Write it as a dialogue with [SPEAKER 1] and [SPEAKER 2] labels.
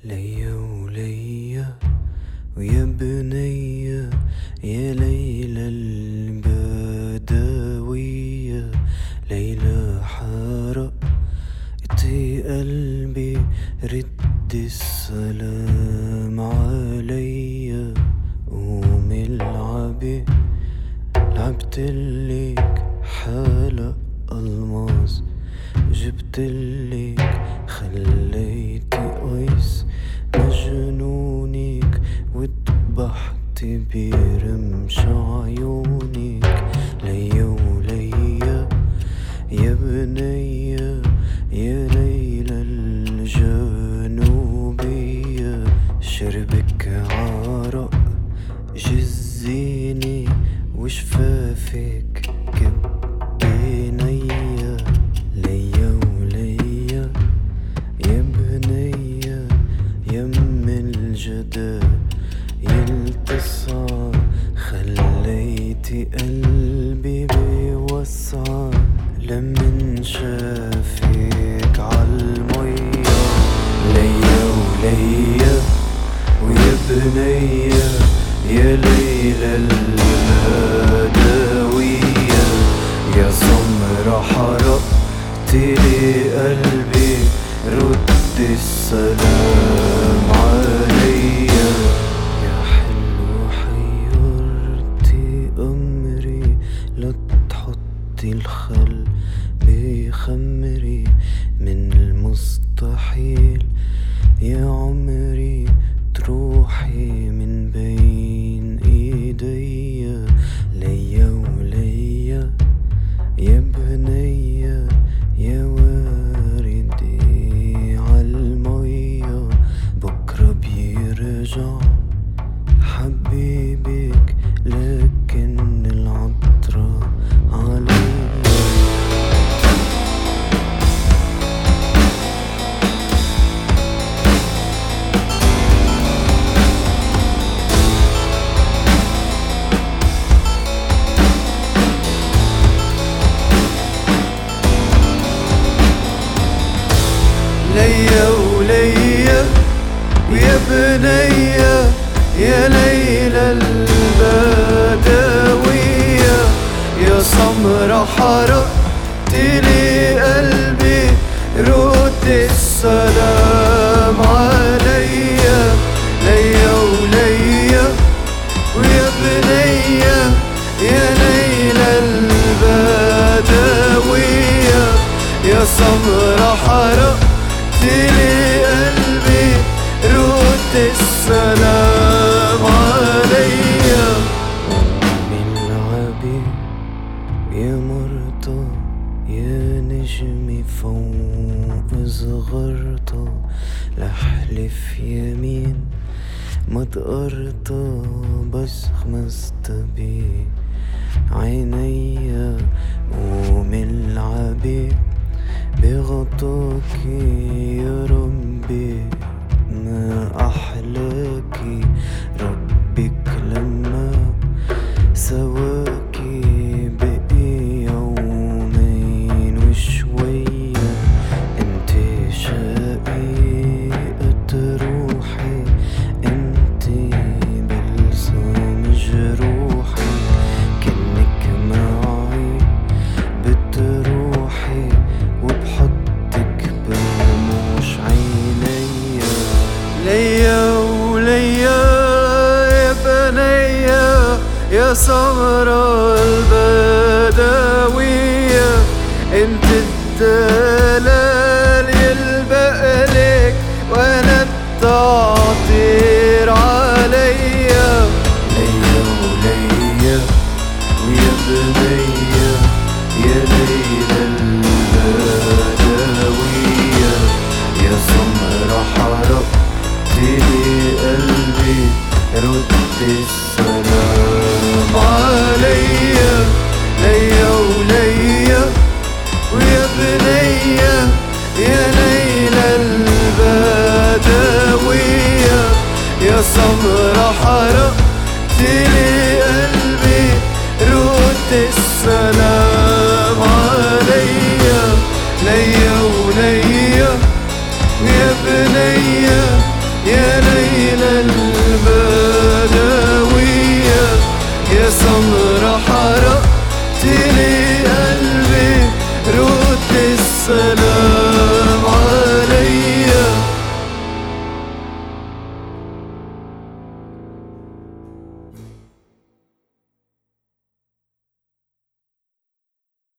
[SPEAKER 1] ليا وليا ويا بنية يا ليلى البدوية، ليلى حرقتي قلبي رد السلام عليا. قومي العبي لعبتلك حلق الماس، جبتلك خليتي قيس مجنونك واتبحتي برمش عيونك. ليا وليا يا بنية يا ليلى الجنوبية، شربك عرق جزيني وشفافك كبينية. ليا وليا يا بنية يم الجدا يلتصع، خليتي قلبي بيوسع لمن شافك عالمية. ليا وليا ويا بنية يا ليلى البدوية، يا سمرة حرقتلي قلبي رد السلام عليا. يا حلو حيرتي أمري لا تحطي الخل بخمري، من المستحيل يا عمري تروحي من بين ايديا. ليا وليا يا بنية يا واردي عالمية، بكرة بيرجع حبيبك لكن العطرة عليا. ليا وليا ويا بنية يا ليلى البدوية، يا سمرة حرقتلي قلبي رد السلام عليا. ليا وليا ويا بنية يا ليلى البدوية، يا سمرة حرقتلي قلبي رد السلام عليا. من العبي يا مرضى يا نجمي فوق صغرطة، لحلف يمين ما تقرطة بس خمست بعينيا. ومن العبي بغطاكي يا ربي ما أحلاكي، ربك لما سواكي بقي يومين وشوية. انت شقيقة روحي انت بلسم جروحي، كأنك معي بتروحي وبحطك برموش عينيا. ليا وليا يا بنية يا سمرة البدوية، انت الدلال يلبقلك وانا التعطير عليا. ليا وليا ويا بنية يا ليلى البدوية، يا سمرة حرقتلي قلبي رد السلام عليا. ليا وليا ويا بنية يا ليلى البدوية، يا سمرة حرقتلي قلبي رد السلام عليا. ليا وليا يا بنية يا سمرة حرقت لي